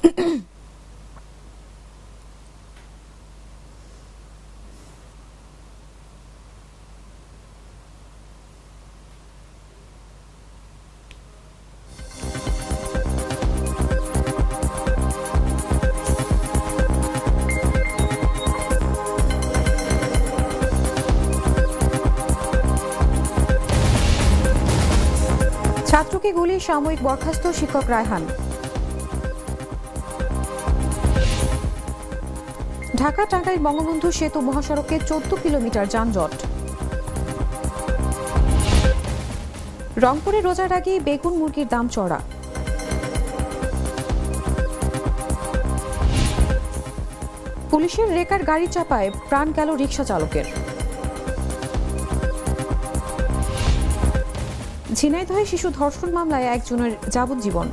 ছাত্রকে গুলি, সাময়িক বরখাস্ত শিক্ষক রায়হান। ঢাকা টাঙ্গাইল বঙ্গবন্ধু সেতু মহাসড়কে 14 কিলোমিটার যানজট। রংপুরে রোজার আগে বেগুন মুরগির দাম চড়া। পুলিশের রেকার গাড়ি চাপায় প্রাণ গেল রিকশা চালকের। ঝিনাইদহে শিশু ধর্ষণ মামলায় একজনের যাবজ্জীবন।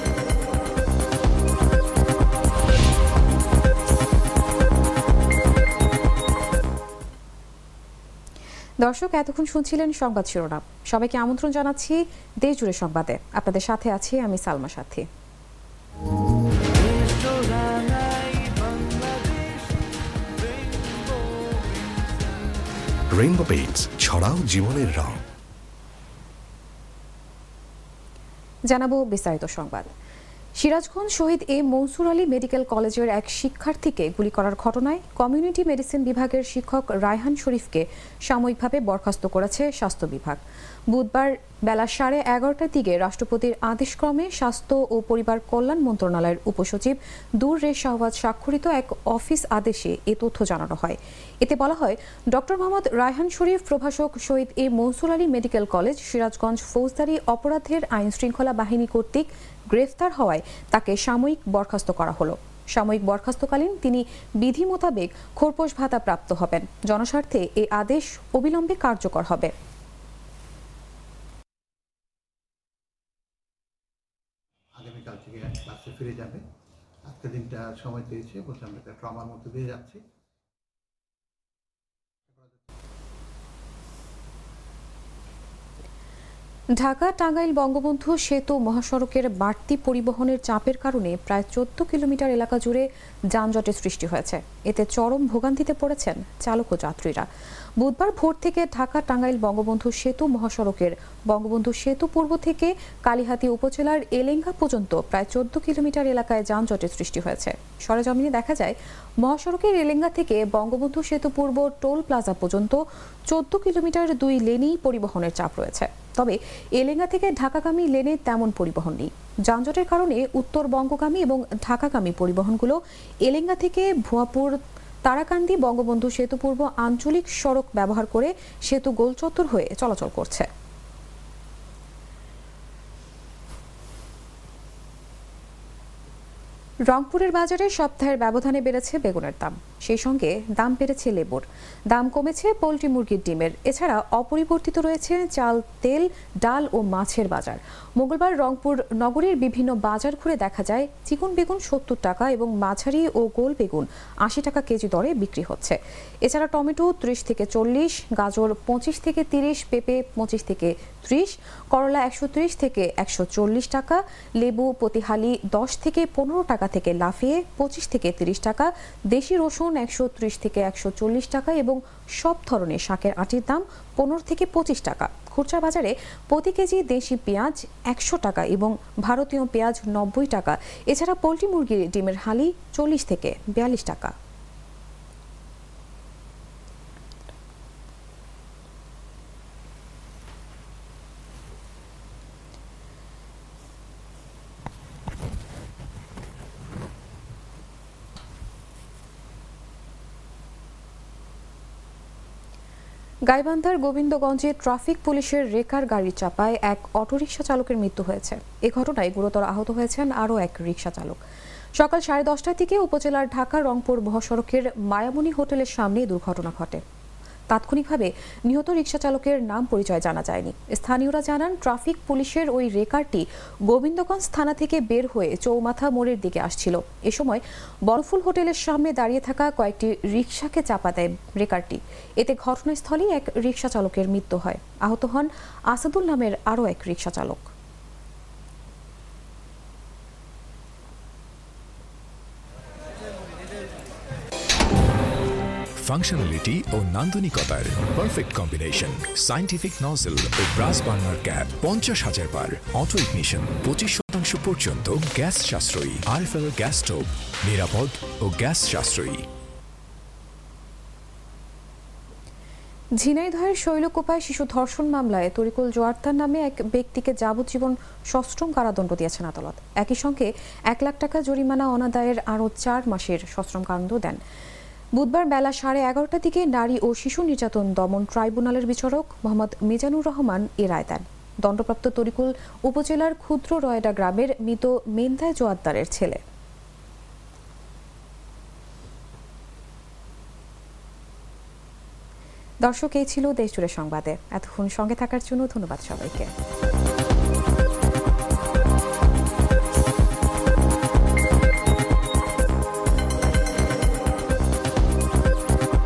দর্শক, এতক্ষণ শুনছিলেন সংবাদ শিরোনাম। সবাইকে আমন্ত্রণ জানাচ্ছি দেশ জুড়ে সংবাদে। আপনাদের সাথে আছি আমি সালমা সাথী। রেইনবো পেইন্টস, ছড়াও জীবনের রং। জানাবো বিস্তারিত সংবাদ। সিরাজগঞ্জ শহীদ এ মনসুর আলী মেডিকেল কলেজের এক শিক্ষার্থীকে গুলি করার ঘটনায় কমিউনিটি মেডিসিন বিভাগের শিক্ষক রায়হান শরীফকে সাময়িকভাবে বরখাস্ত করেছে স্বাস্থ্য বিভাগ। বুধবার বেলা 11:30টার দিকে রাষ্ট্রপতির আদেশক্রমে স্বাস্থ্য ও পরিবার কল্যাণ মন্ত্রণালয়ের উপসচিব দূর রে শাহবাজ স্বাক্ষরিত এক অফিস আদেশে এ তথ্য জানানো হয়। এতে বলা হয়, ডক্টর মোহাম্মদ রায়হান শরীফ, প্রভাষক, Shaheed A Mansur Ali medical college, Sirajganj ফৌজদারি অপরাধের আইন শৃঙ্খলা বাহিনী কর্তৃক গ্রেফতার হওয়ায় তাকে সাময়িক বরখাস্ত করা হলো। সাময়িক বরখাস্তকালীন তিনি বিধি মোতাবেক খোরপোশ ভাতা প্রাপ্ত হবেন। জনস্বার্থে এ আদেশ অবিলম্বে কার্যকর হবে। আগামীকাল থেকে ক্লাসে ফিরে যাবে। আজকে দিনটা সময় পেয়েছে, বলছে আমরা একটা ট্রমার মধ্যে দিয়ে যাচ্ছি। ঢাকা টাঙ্গাইল বঙ্গবন্ধু সেতু মহাসড়কের বাড়তি পরিবহনের চাপের কারণে প্রায় 14 কিলোমিটার এলাকা জুড়ে যানজটের সৃষ্টি হয়েছে। এতে চরম ভোগান্তিতে পড়েছেন চালক ও যাত্রীরা। বুধবার ভোর থেকে ঢাকা টাঙ্গাইল বঙ্গবন্ধু সেতু মহাসড়কের বঙ্গবন্ধু সেতু পূর্ব থেকে কালিহাতী উপজেলার এলেঙ্গা পর্যন্ত প্রায় 14 কিলোমিটার এলাকায় যানজটের সৃষ্টি হয়েছে। সরেজমিনে দেখা যায়, মহাসড়কের এলেঙ্গা থেকে বঙ্গবন্ধু সেতু পূর্ব টোল প্লাজা পর্যন্ত 14 কিলোমিটার 2 লেনেই পরিবহনের চাপ রয়েছে। তবে এলেঙ্গা থেকে ঢাকাগামী লেনে তেমন পরিবহন নেই। যানজটের কারণে উত্তরবঙ্গগামী এবং ঢাকাগামী পরিবহনগুলো এলেঙ্গা থেকে ভুয়াপুর, তারাকান্দি বঙ্গবন্ধু সেতু পূর্ব আঞ্চলিক সড়ক ব্যবহার করে সেতু গোলচত্বর হয়ে চলাচল করছে। রংপুরের বাজারে সপ্তাহের ব্যবধানে বেড়েছে বেগুনের দাম, সেই সঙ্গে দাম বেড়েছে লেবুর। দাম কমেছে পোল্ট্রি মুরগির ডিমের। এছাড়া অপরিবর্তিত রয়েছে চাল, তেল, ডাল ও মাছের বাজার। মঙ্গলবার রংপুর নগরীর বিভিন্ন বাজার ঘুরে দেখা যায়, চিকন বেগুন 70 টাকা এবং মাঝারি ও গোল বেগুন 80 টাকা কেজি দরে বিক্রি হচ্ছে। এছাড়া টমেটো 30 থেকে 40, গাজর 25 থেকে 30, পেঁপে 25 থেকে 30, করলা 130 থেকে 140 টাকা, লেবু প্রতি হালি 10 থেকে 15 টাকা থেকে লাফিয়ে 25 থেকে 30 টাকা, দেশি রসুন 130 থেকে 140 টাকা এবং সব ধরনের শাকের আটির দাম 15 থেকে 25 টাকা। খুচরা বাজারে প্রতি কেজি দেশি পেঁয়াজ 100 টাকা এবং ভারতীয় পেঁয়াজ 90 টাকা। এছাড়া পোল্ট্রি মুরগির ডিমের হালি 40 থেকে 42 টাকা। গাইবান্ধার গোবিন্দগঞ্জে ট্রাফিক পুলিশের রেকার গাড়ি চাপায় এক অটোরিকশা চালকের মৃত্যু হয়েছে। এ ঘটনায় গুরুতর আহত হয়েছেন আরও এক রিকশা চালক। সকাল 10:30টার দিকে উপজেলার ঢাকা রংপুর মহাসড়কের মায়ামণি হোটেলের সামনে দুর্ঘটনা ঘটে। তাৎক্ষণিকভাবে নিহত রিকশা চালকের নাম পরিচয় জানা যায়নি। স্থানীয়রা জানান, ট্রাফিক পুলিশের ওই রেকারটি গোবিন্দগঞ্জ থানা থেকে বের হয়ে চৌমাথা মোড়ের দিকে আসছিল। এ সময় বনফুল হোটেলের সামনে দাঁড়িয়ে থাকা কয়েকটি রিকশাকে চাপা দেয় রেকারটি। এতে ঘটনাস্থলেই এক রিকশা চালকের মৃত্যু হয়। আহত হন আসাদুল নামের আরও এক রিকশা চালক। ফাংশনালিটি ও নান্দনিকতার পারফেক্ট কম্বিনেশন, সায়েন্টিফিক নজল ও ব্রাস বার্নার ক্যাপ, 50,000 বার অটো ইগনিশন, 25% পর্যন্ত গ্যাস সাশ্রয়ী। আরএফএল গ্যাস স্টোভ, নিরাপদ ও গ্যাস সাশ্রয়ী। ঝিনাইদহের শৈলকুপায় শিশু ধর্ষণ মামলায় তরিকুল জোয়ার্তার নামে এক ব্যক্তিকে যাবজ্জীবন সশ্রম কারাদণ্ড দিয়েছেন আদালত। একই সঙ্গে 1 লাখ টাকা জরিমানা অনাদায়ের আরও 4 মাসের সশ্রম কারাদণ্ড দেন। বুধবার বেলা 11:30টার দিকে নারী ও শিশু নির্যাতন দমন ট্রাইব্যুনালের বিচারক মোহাম্মদ মিজানুর রহমান এ রায় দেন। দণ্ডপ্রাপ্ত তরিকুল উপজেলার ক্ষুদ্র রয়ডা গ্রামের মৃত মেন্ধায় জোয়ার্দারের ছেলে। দর্শক, এই ছিল দেশজুড়ে সংবাদে। এতক্ষণ সঙ্গে থাকার জন্য ধন্যবাদ সবাইকে।